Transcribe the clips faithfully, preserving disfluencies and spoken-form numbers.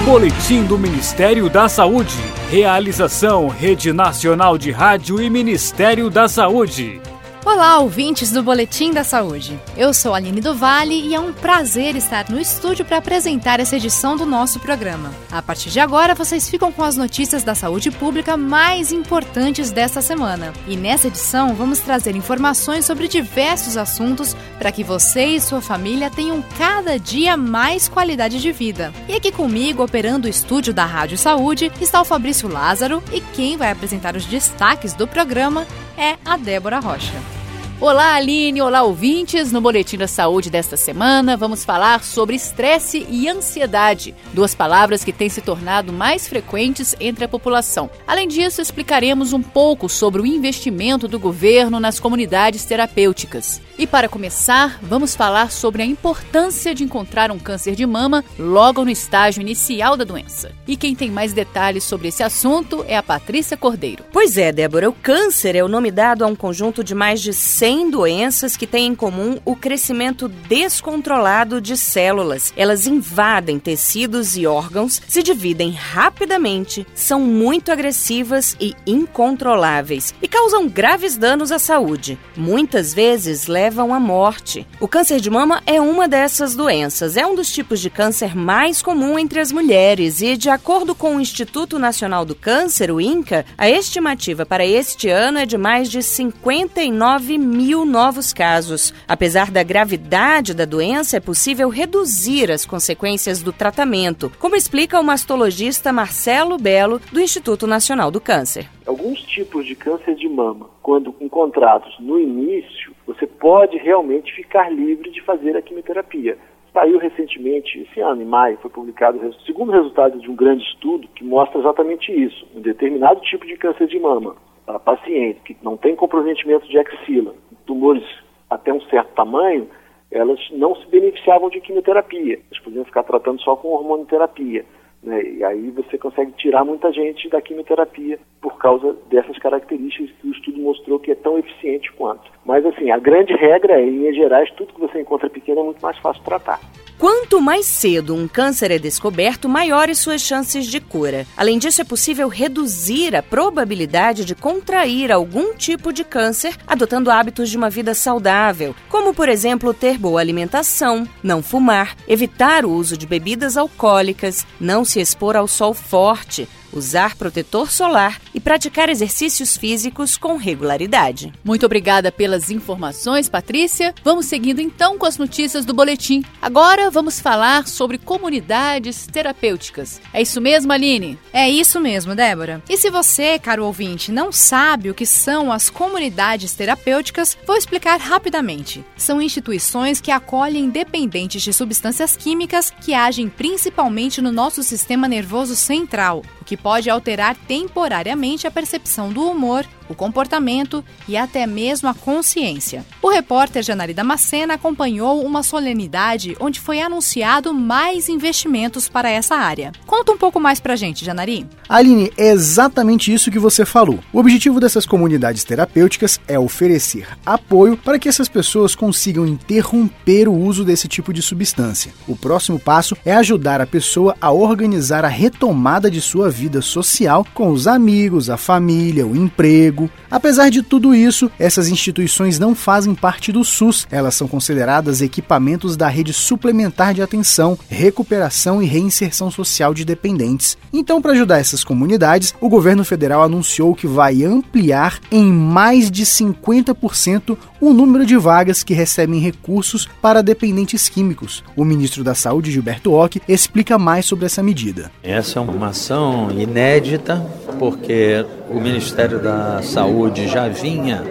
Boletim do Ministério da Saúde. Realização Rede Nacional de Rádio e Ministério da Saúde. Olá, ouvintes do Boletim da Saúde. Eu sou a Aline do Vale e é um prazer estar no estúdio para apresentar essa edição do nosso programa. A partir de agora, vocês ficam com as notícias da saúde pública mais importantes desta semana. E nessa edição, vamos trazer informações sobre diversos assuntos para que você e sua família tenham cada dia mais qualidade de vida. E aqui comigo, operando o estúdio da Rádio Saúde, está o Fabrício Lázaro e quem vai apresentar os destaques do programa é a Débora Rocha. Olá, Aline! Olá, ouvintes! No Boletim da Saúde desta semana, vamos falar sobre estresse e ansiedade, duas palavras que têm se tornado mais frequentes entre a população. Além disso, explicaremos um pouco sobre o investimento do governo nas comunidades terapêuticas. E para começar, vamos falar sobre a importância de encontrar um câncer de mama logo no estágio inicial da doença. E quem tem mais detalhes sobre esse assunto é a Patrícia Cordeiro. Pois é, Débora, o câncer é o nome dado a um conjunto de mais de cem doenças que têm em comum o crescimento descontrolado de células. Elas invadem tecidos e órgãos, se dividem rapidamente, são muito agressivas e incontroláveis e causam graves danos à saúde. Muitas vezes levam à morte. O câncer de mama é uma dessas doenças. É um dos tipos de câncer mais comum entre as mulheres e, de acordo com o Instituto Nacional do Câncer, o INCA, a estimativa para este ano é de mais de cinquenta e nove mil novos casos. Apesar da gravidade da doença, é possível reduzir as consequências do tratamento, como explica o mastologista Marcelo Belo, do Instituto Nacional do Câncer. Alguns tipos de câncer de mama, quando encontrados no início, você pode realmente ficar livre de fazer a quimioterapia. Saiu recentemente, esse ano, em maio, foi publicado o segundo resultado de um grande estudo que mostra exatamente isso. Um determinado tipo de câncer de mama, para pacientes que não têm comprometimento de axila, tumores até um certo tamanho, elas não se beneficiavam de quimioterapia. Elas podiam ficar tratando só com hormonioterapia, né? E aí você consegue tirar muita gente da quimioterapia por causa dessas características que o estudo mostrou que é tão eficiente quanto. Mas assim, a grande regra é, em linhas gerais, tudo que você encontra pequeno é muito mais fácil tratar. Quanto mais cedo um câncer é descoberto, maiores suas chances de cura. Além disso, é possível reduzir a probabilidade de contrair algum tipo de câncer adotando hábitos de uma vida saudável, como, por exemplo, ter boa alimentação, não fumar, evitar o uso de bebidas alcoólicas, não se expor ao sol forte, usar protetor solar e praticar exercícios físicos com regularidade. Muito obrigada pelas informações, Patrícia. Vamos seguindo então com as notícias do boletim. Agora vamos falar sobre comunidades terapêuticas. É isso mesmo, Aline? É isso mesmo, Débora. E se você, caro ouvinte, não sabe o que são as comunidades terapêuticas, vou explicar rapidamente. São instituições que acolhem dependentes de substâncias químicas que agem principalmente no nosso sistema nervoso central, o que pode alterar temporariamente a percepção do humor, o comportamento e até mesmo a consciência. O repórter Janari Damascena acompanhou uma solenidade onde foi anunciado mais investimentos para essa área. Conta um pouco mais pra gente, Janari. Aline, é exatamente isso que você falou. O objetivo dessas comunidades terapêuticas é oferecer apoio para que essas pessoas consigam interromper o uso desse tipo de substância. O próximo passo é ajudar a pessoa a organizar a retomada de sua vida social com os amigos, a família, o emprego. Apesar de tudo isso, essas instituições não fazem parte do SUS. Elas são consideradas equipamentos da rede suplementar de atenção, recuperação e reinserção social de dependentes. Então, para ajudar essas comunidades, o governo federal anunciou que vai ampliar em mais de cinquenta por cento o número de vagas que recebem recursos para dependentes químicos. O ministro da Saúde, Gilberto Ock, explica mais sobre essa medida. Essa é uma ação inédita, porque o Ministério da Saúde já vinha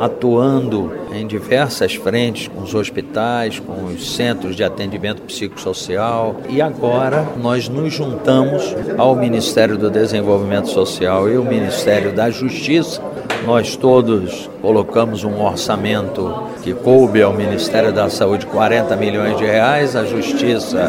atuando em diversas frentes, com os hospitais, com os centros de atendimento psicossocial, e agora nós nos juntamos ao Ministério do Desenvolvimento Social e ao Ministério da Justiça. Nós todos colocamos um orçamento que coube ao Ministério da Saúde quarenta milhões de reais, à Justiça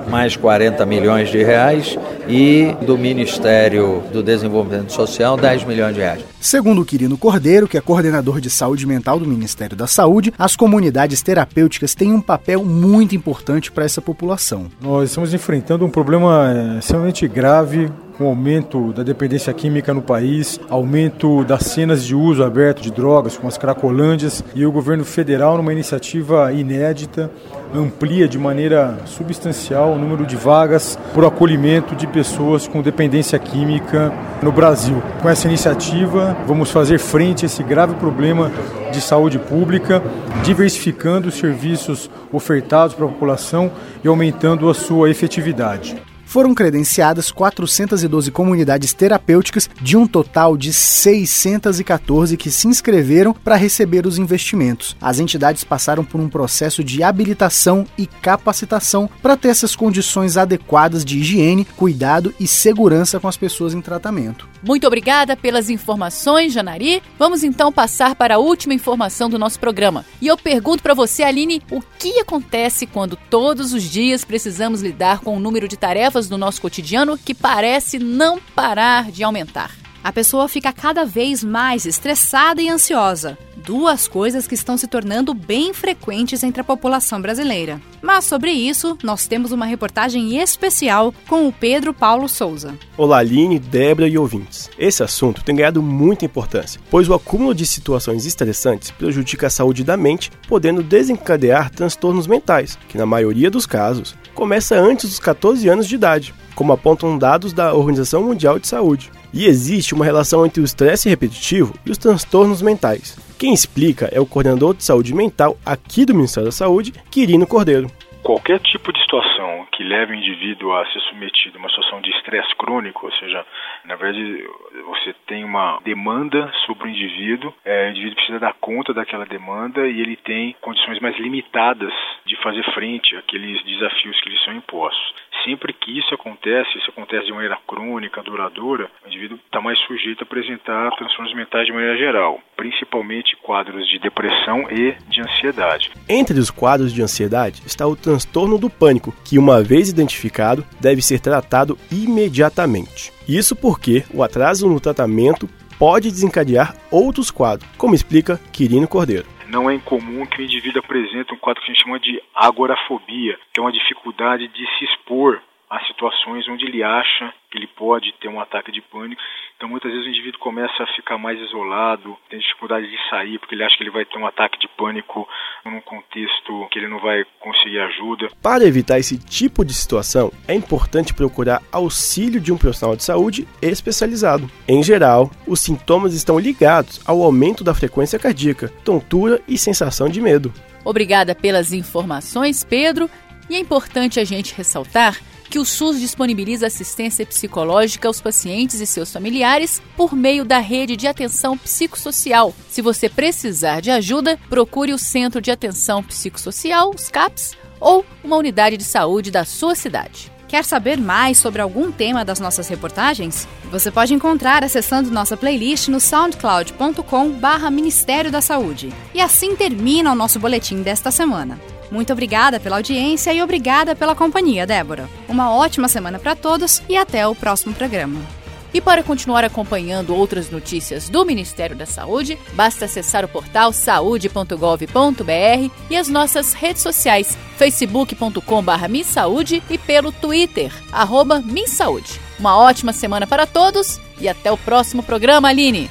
mais quarenta milhões de reais, e do Ministério do Desenvolvimento Social, dez milhões de reais. Segundo o Quirino Cordeiro, que é coordenador de saúde mental do Ministério da Saúde, as comunidades terapêuticas têm um papel muito importante para essa população. Nós estamos enfrentando um problema é, extremamente grave, com o aumento da dependência química no país, aumento das cenas de uso aberto de drogas, como as cracolândias, e o governo federal, numa iniciativa inédita, amplia de maneira substancial o número de vagas para o acolhimento de pessoas com dependência química no Brasil. Com essa iniciativa, vamos fazer frente a esse grave problema de saúde pública, diversificando os serviços ofertados para a população e aumentando a sua efetividade. Foram credenciadas quatrocentas e doze comunidades terapêuticas de um total de seiscentas e quatorze que se inscreveram para receber os investimentos. As entidades passaram por um processo de habilitação e capacitação para ter essas condições adequadas de higiene, cuidado e segurança com as pessoas em tratamento. Muito obrigada pelas informações, Janari. Vamos então passar para a última informação do nosso programa. E eu pergunto para você, Aline, o que acontece quando todos os dias precisamos lidar com um número de tarefas do nosso cotidiano que parece não parar de aumentar? A pessoa fica cada vez mais estressada e ansiosa. Duas coisas que estão se tornando bem frequentes entre a população brasileira. Mas sobre isso, nós temos uma reportagem especial com o Pedro Paulo Souza. Olá, Aline, Débora e ouvintes. Esse assunto tem ganhado muita importância, pois o acúmulo de situações estressantes prejudica a saúde da mente, podendo desencadear transtornos mentais, que na maioria dos casos começa antes dos catorze anos de idade, como apontam dados da Organização Mundial de Saúde. E existe uma relação entre o estresse repetitivo e os transtornos mentais. Quem explica é o coordenador de saúde mental aqui do Ministério da Saúde, Quirino Cordeiro. Qualquer tipo de situação que leve o indivíduo a ser submetido a uma situação de estresse crônico, ou seja, na verdade você tem uma demanda sobre o indivíduo, é, o indivíduo precisa dar conta daquela demanda e ele tem condições mais limitadas de fazer frente àqueles desafios que lhe são impostos. Sempre que isso acontece, isso acontece de maneira crônica, duradoura, o indivíduo está mais sujeito a apresentar transtornos mentais de maneira geral, principalmente quadros de depressão e de ansiedade. Entre os quadros de ansiedade está o transtorno do pânico, que uma vez identificado, deve ser tratado imediatamente. Isso porque o atraso no tratamento pode desencadear outros quadros, como explica Quirino Cordeiro. Não é incomum que o indivíduo apresente um quadro que a gente chama de agorafobia, que é uma dificuldade de se expor a situações onde ele acha que ele pode ter um ataque de pânico. Então, muitas vezes o indivíduo começa a ficar mais isolado, tem dificuldade de sair, porque ele acha que ele vai ter um ataque de pânico num contexto que ele não vai conseguir ajuda. Para evitar esse tipo de situação, é importante procurar auxílio de um profissional de saúde especializado. Em geral, os sintomas estão ligados ao aumento da frequência cardíaca, tontura e sensação de medo. Obrigada pelas informações, Pedro. E é importante a gente ressaltar que o SUS disponibiliza assistência psicológica aos pacientes e seus familiares por meio da rede de atenção psicossocial. Se você precisar de ajuda, procure o Centro de Atenção Psicossocial, os CAPS, ou uma unidade de saúde da sua cidade. Quer saber mais sobre algum tema das nossas reportagens? Você pode encontrar acessando nossa playlist no soundcloud ponto com barra Ministério da Saúde. E assim termina o nosso boletim desta semana. Muito obrigada pela audiência e obrigada pela companhia, Débora. Uma ótima semana para todos e até o próximo programa. E para continuar acompanhando outras notícias do Ministério da Saúde, basta acessar o portal saúde ponto gov ponto br e as nossas redes sociais, facebook ponto com barra MinSaúde e pelo Twitter, arroba MinSaúde. Uma ótima semana para todos e até o próximo programa, Aline!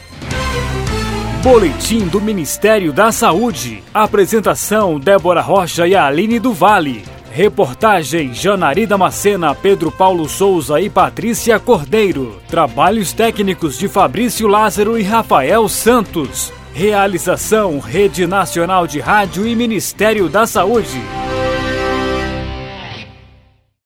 Boletim do Ministério da Saúde. Apresentação: Débora Rocha e Aline do Vale. Reportagem: Janari Damascena, Pedro Paulo Souza e Patrícia Cordeiro. Trabalhos técnicos de Fabrício Lázaro e Rafael Santos. Realização: Rede Nacional de Rádio e Ministério da Saúde.